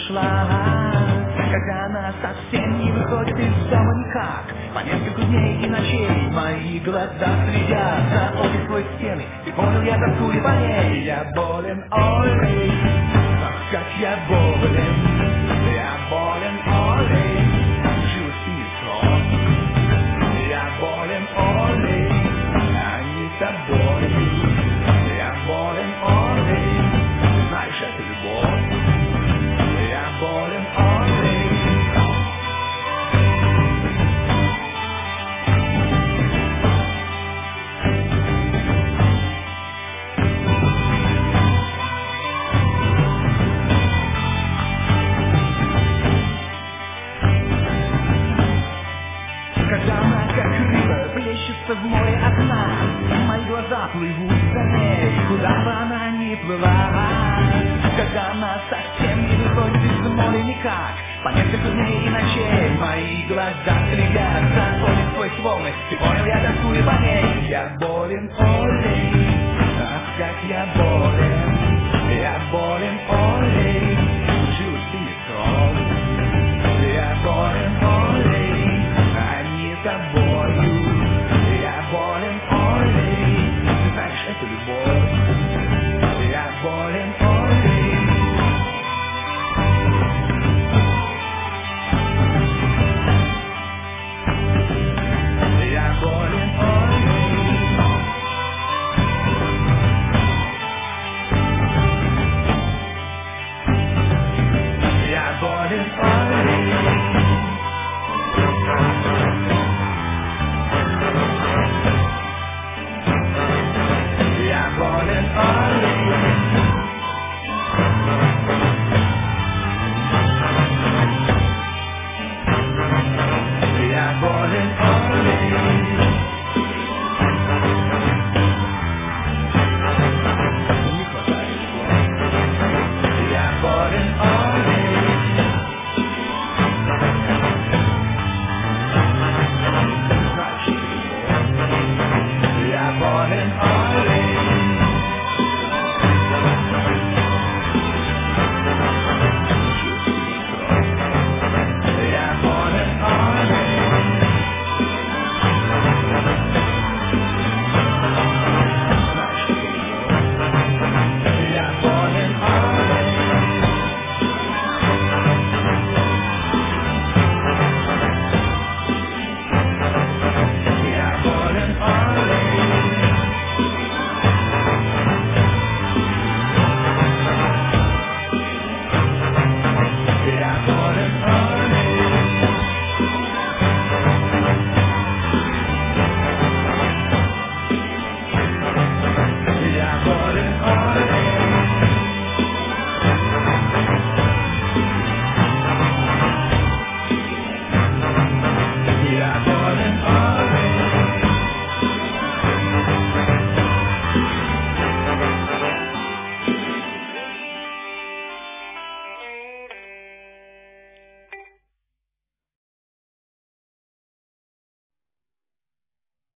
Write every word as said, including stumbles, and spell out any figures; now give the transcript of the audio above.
ушла. Когда она совсем не выходит из дома никак, по несколько дней и ночей мои глаза следят за обе свои стены. И понял я, тоскую по ней. Я болен, ой, ах, как я болен. Я болен, ой, живость срок. Я болен, ой, а не тобой. Я болен, ой, знаешь, это любовь. Я болен, ой. Когда она как рыба плещется в море одна, мои глаза плывут за ней, куда бы она ни плыла. Когда она совсем не выходит из моря никак, по несколько дней и ночей мои глаза следят за обе свои волны. Ты понял, я тоскую по ней. Я болен, олей, ах, как я болен. Я болен, олей, чувствую кровь. Я болен, олей, а не тобою. Я болен, олей, ты знаешь, это любовь. Я болен, олей. Я болен, олей. Я болен, олей. Я болен, олей. Я болен, олей. Не хватает слов. Я болен, олей. Значит, любовь. Я болен, олей. Я болен, олей. Значит, любовь. Я болен, олей. Я болен, олей. Я болен, олей. Я болен, олей. Я болен, олей.